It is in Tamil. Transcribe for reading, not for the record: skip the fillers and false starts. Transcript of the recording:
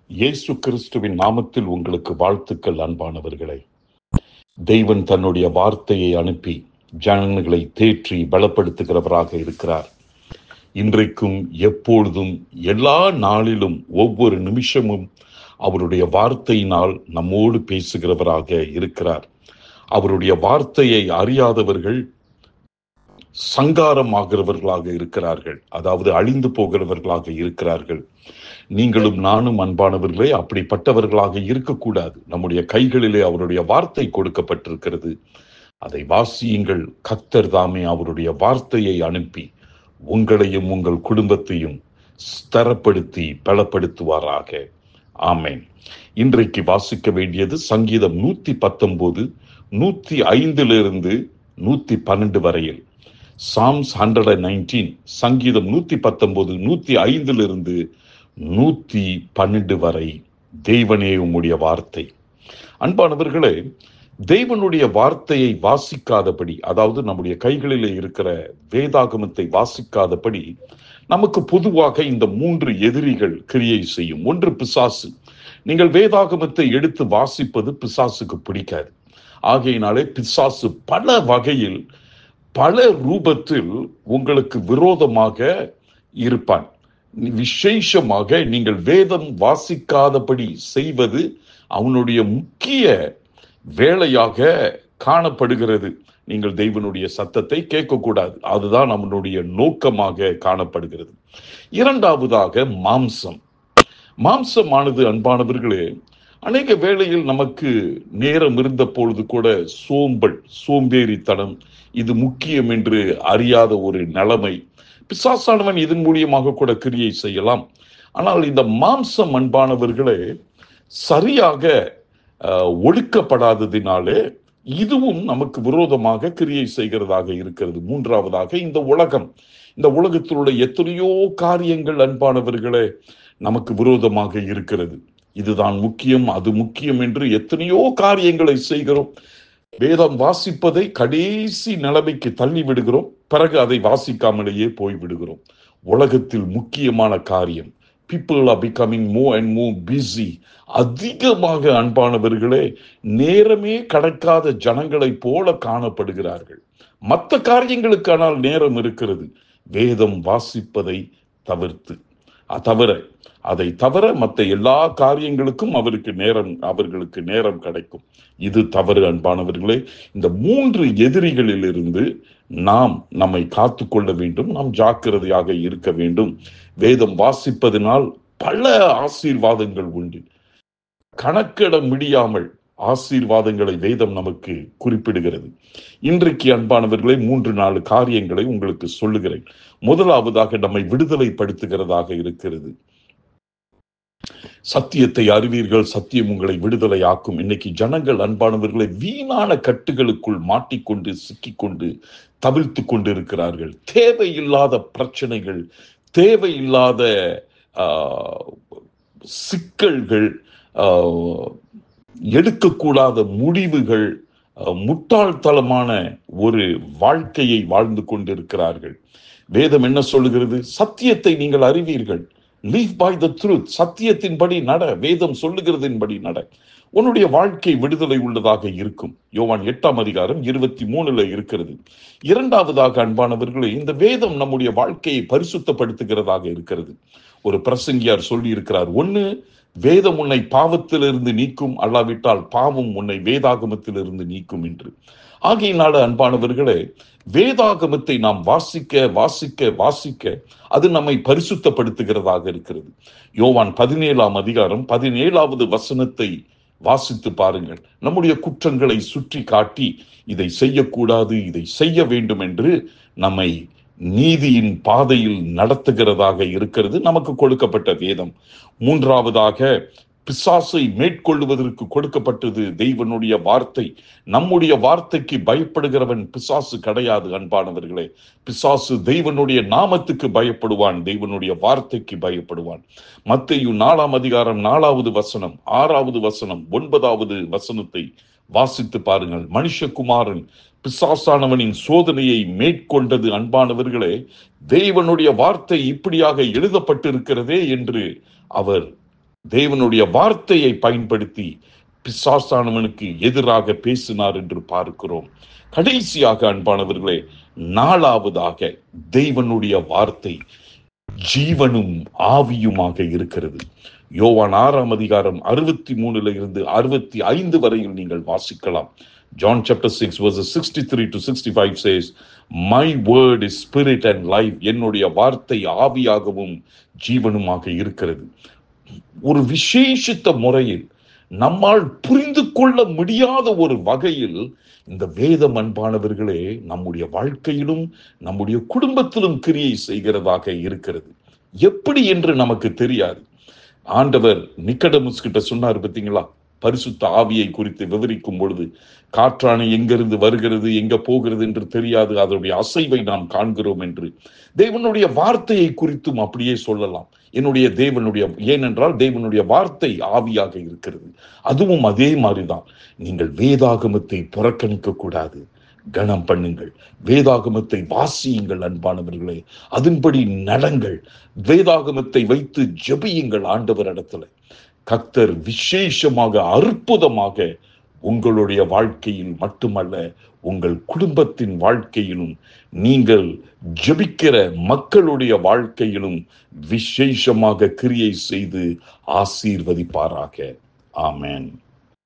இயேசு கிறிஸ்துவின் நாமத்தில் உங்களுக்கு வாழ்த்துக்கள் அன்பானவர்களே. தெய்வன் தன்னுடைய வார்த்தையை அனுப்பி ஜனங்களை தேற்றி பலப்படுத்துகிறவராக இருக்கிறார். இன்றைக்கும் எப்பொழுதும் எல்லா நாளிலும் ஒவ்வொரு நிமிஷமும் அவருடைய வார்த்தையினால் நம்மோடு பேசுகிறவராக இருக்கிறார். அவருடைய வார்த்தையை அறியாதவர்கள் சங்காரமாகிறவர்களாக இருக்கிறார்கள், அதாவது அழிந்து போகிறவர்களாக இருக்கிறார்கள். நீங்களும் நானும் அன்பானவர்களே அப்படிப்பட்டவர்களாக இருக்கக்கூடாது. நம்முடைய கைகளிலே அவருடைய வார்த்தை கொடுக்கப்பட்டிருக்கிறது. அதை வாசியுங்கள். கர்த்தர் தாமே அவருடைய வார்த்தையை அனுப்பி உங்களையும் உங்கள் குடும்பத்தையும் ஸ்திரப்படுத்தி பலப்படுத்துவாராக. ஆமென். இன்றைக்கு வாசிக்க வேண்டியது சங்கீதம் 119, 105 112 வரையில். Psalms 119, சங்கீதம் 119, 105 112 வரை. தேவனே உம்முடைய வார்த்தை. அன்பானவர்களே, தேவனுடைய வார்த்தையை வாசிக்காதபடி, அதாவது நம்முடைய கைகளிலே இருக்கிற வேதாகமத்தை வாசிக்காதபடி நமக்கு பொதுவாக இந்த 3 எதிரிகள் கிரியை செய்யும். ஒன்று பிசாசு. நீங்கள் வேதாகமத்தை எடுத்து வாசிப்பது பிசாசுக்கு பிடிக்காது. ஆகையினாலே பிசாசு பல வகையில் பல ரூபத்தில் உங்களுக்கு விரோதமாக இருப்பான். விசேஷமாக நீங்கள் வேதம் வாசிக்காதபடி செய்வது அவனுடைய முக்கிய வேலையாக காணப்படுகிறது. நீங்கள் தேவனுடைய சத்தத்தை கேட்கக்கூடாது, அதுதான் அவனுடைய நோக்கமாக காணப்படுகிறது. இரண்டாவதாக மாம்சமானது அன்பானவர்களே, அநேக வேளையில் நமக்கு நேரம் இருந்த பொழுது கூட சோம்பேறித்தனம், இது முக்கியம் என்று அறியாத ஒரு நிலைமை. பிசாசானவன் இதன் மூலியமாக கூட கிரியை செய்யலாம். ஆனால் இந்த மாம்சம் அன்பானவர்களே சரியாக ஒடுக்கப்படாததினாலே இதுவும் நமக்கு விரோதமாக கிரியை செய்கிறதாக இருக்கிறது. மூன்றாவதாக இந்த உலகத்தில் உள்ள எத்தனையோ காரியங்கள் அன்பானவர்களே நமக்கு விரோதமாக இருக்கிறது. இதுதான் முக்கியம், அது முக்கியம் என்று எத்தனையோ காரியங்களை செய்கிறோம். வேதம் வாசிப்பதை கடைசி நிலைமைக்கு தள்ளி விடுகிறோம். பிறகு அதை வாசிக்காமலேயே போய்விடுகிறோம். உலகத்தில் முக்கியமான காரியம், people are becoming more and more busy. அதிகமாக அன்பானவர்களே நேரமே கடக்காத ஜனங்களை போல காணப்படுகிறார்கள். மற்ற காரியங்களுக்கானால் நேரம் இருக்கிறது, வேதம் வாசிப்பதை அதை தவிர மற்ற எல்லா காரியங்களுக்கும் அவர்களுக்கு நேரம் கிடைக்கும். இது தவறு அன்பானவர்களே. இந்த 3 எதிரிகளிலிருந்து நாம் நம்மை காத்து கொள்ள வேண்டும். நாம் ஜாக்கிரதையாக இருக்க வேண்டும். வேதம் வாசிப்பதனால் பல ஆசீர்வாதங்கள் உண்டு. கணக்கிட முடியாமல் ஆசீர்வாதங்களை வேதம் நமக்கு குறிப்பிடுகிறது. இன்றைக்கு அன்பானவர்களே 3-4 காரியங்களை உங்களுக்கு சொல்லுகிறேன். முதலாவதாக நம்மை விடுதலைப்படுத்துகிறதாக இருக்கிறது. சத்தியத்தை அறிவீர்கள், சத்தியம் உங்களை விடுதலை ஆக்கும். இன்னைக்கு ஜனங்கள் அன்பானவர்களை வீணான கட்டுகளுக்குள் மாட்டிக்கொண்டு சிக்கிக்கொண்டு தவிழ்த்து கொண்டு இருக்கிறார்கள். தேவையில்லாத பிரச்சனைகள், தேவையில்லாத சிக்கல்கள், எடுக்கக்கூடாத முடிவுகள், முட்டாள்தனமான ஒரு வாழ்க்கையை வாழ்ந்து கொண்டிருக்கிறார்கள். வேதம் என்ன சொல்லுகிறது? சத்தியத்தை நீங்கள் அறிவீர்கள், live by the truth. சத்தியத்தின்படி நட, வேதம் சொல்லுகிறதின்படி நட, உன்னுடைய வாழ்க்கை விடுதலை உள்ளதாக இருக்கும். யோவான் 8:23 இருக்கிறது. இரண்டாவதாக அன்பானவர்களே, இந்த வேதம் நம்முடைய வாழ்க்கையை பரிசுத்தப்படுத்துகிறதாக இருக்கிறது. ஒரு பிரசங்கியார் சொல்லி இருக்கிறார், ஒன்று வேதம் உன்னை பாவத்திலிருந்து நீக்கும், அல்லாவிட்டால் பாவம் உன்னை வேதாகமத்திலிருந்து நீக்கும் என்று. ஆகையினால அன்பானவர்களே, வேதாகமத்தை நாம் வாசிக்க அது நம்மை பரிசுத்தப்படுத்துகிறதாக இருக்கிறது. யோவான் 17 வசனத்தை வாசித்து பாருங்கள். நம்முடைய குற்றங்களை சுற்றி காட்டி இதை செய்யக்கூடாது, இதை செய்ய வேண்டும் என்று நம்மை நீதியின் பாதையில் நடத்துகிறதாக இருக்கிறது நமக்கு கொடுக்கப்பட்ட வேதம். மூன்றாவதாக பிசாசை மேற்கொள்வதற்கு கொடுக்கப்பட்டது தெய்வனுடைய வார்த்தை. நம்முடைய வார்த்தைக்கு பயப்படுகிறவன் பிசாசு கிடையாது அன்பானவர்களே. பிசாசு தெய்வனுடைய நாமத்துக்கு பயப்படுவான், தெய்வனுடைய வார்த்தைக்கு பயப்படுவான். மத்தேயு 4 வசனம், 6 வசனம், 9 வசனத்தை வாசித்து பாருங்கள். மனுஷகுமாரன் பிசாசானவனின் சோதனையை மேற்கொண்டது அன்பானவர்களே தேவனுடைய வார்த்தை இப்படியாக எழுதப்பட்டிருக்கிறதே என்று அவர் தேவனுடைய வார்த்தையை பயன்படுத்தி பிசாசானவனுக்கு எதிராக பேசினார் என்று பார்க்கிறோம். கடைசியாக அன்பானவர்களே, நாலாவதாக தேவனுடைய வார்த்தை ஜீவனும் ஆவியுமாக இருக்கிறது. யோவான் 6 63 இருந்து 65 வரையில் நீங்கள் வாசிக்கலாம். John chapter 6 verses 63 to 65 says, "My word is spirit and life." என்னுடைய வார்த்தை ஆவியாகவும் ஜீவனுமாக இருக்கிறது. ஒரு விசேஷித்த முறையில் நம்மால் புரிந்து கொள்ள முடியாத ஒரு வகையில் இந்த வேதம் அன்பானவர்களே நம்முடைய வாழ்க்கையிலும் நம்முடைய குடும்பத்திலும் கிரியை செய்கிறதாக இருக்கிறது. எப்படி என்று நமக்கு தெரியாது. ஆண்டவர் நிக்கடமுஸ் கிட்ட சொன்னார் பார்த்தீங்களா, பரிசுத்த ஆவியை குறித்து விவரிக்கும் பொழுது, காற்றானை எங்கிருந்து வருகிறது எங்க போகிறது என்று தெரியாது, அதனுடைய அசைவை நாம் காண்கிறோம் என்று. தேவனுடைய வார்த்தையை குறித்தும் அப்படியே சொல்லலாம். ஏனென்றால் தேவனுடைய வார்த்தை ஆவியாக இருக்கிறது. அதுவும் அதே மாதிரிதான். நீங்கள் வேதாகமத்தை புறக்கணிக்க கூடாது, கனம் பண்ணுங்கள். வேதாகமத்தை வாசியுங்கள் அன்பானவர்களே, அதன்படி நடங்கள். வேதாகமத்தை வைத்து ஜெபியுங்கள் ஆண்டவர் இடத்துல. கர்த்தர் விசேஷமாக அற்புதமாக உங்களுடைய வாழ்க்கையில் மட்டுமல்ல, உங்கள் குடும்பத்தின் வாழ்க்கையிலும், நீங்கள் ஜெபிக்கிற மக்களுடைய வாழ்க்கையிலும் விசேஷமாக கிரியை செய்து ஆசீர்வதிப்பாராக. ஆமென்.